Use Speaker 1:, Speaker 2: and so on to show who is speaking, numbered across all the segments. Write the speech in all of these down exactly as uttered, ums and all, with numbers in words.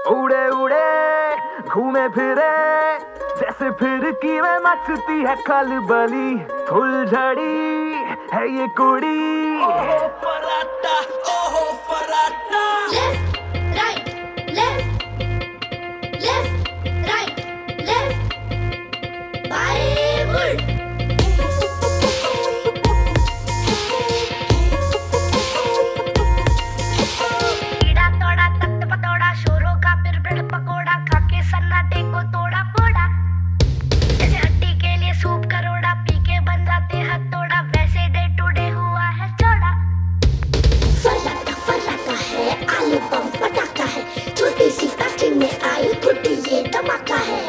Speaker 1: उड़े उड़े घूमे फिरे जैसे फिर की में मचती है खलबली। फुलझड़ी है ये कुड़ी।
Speaker 2: ओहो फराटा, ओहो फराटा।
Speaker 3: Left, right, left, left, right, left. Bible. कीड़ा तोड़ा तख्त पतोड़ा शोरों का फिर ब्रेड पकोड़ा खाके सन्नाटे को तोड़ा फोड़ा। जैसे हड्डी के लिए सूप करोड़ा पी के बन जाते हथौड़ा वैसे डे टू डे हुआ है चौड़ा। फराटा फराटा है आलू बम पटाखा है छोटी सी पैकेट में आई फुटी ये धमाका है।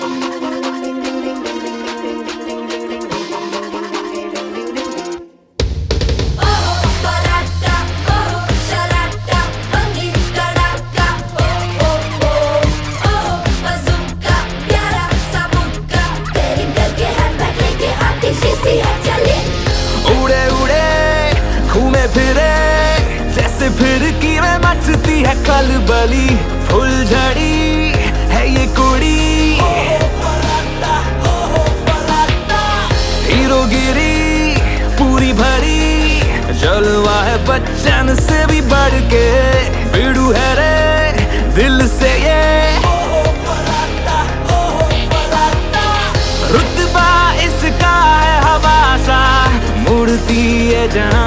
Speaker 1: उड़े उड़े घूमे फिरे जैसे फिर की में मचती है खलबली। फुलझड़ी है ये कुड़ी। हीरोगिरी पूरी भरी जलवा है बच्चन से भी बढ़ के। बिड़ू है रे दिल से ये रुतबा इसका है हवा सा मुड़ती है जहाँ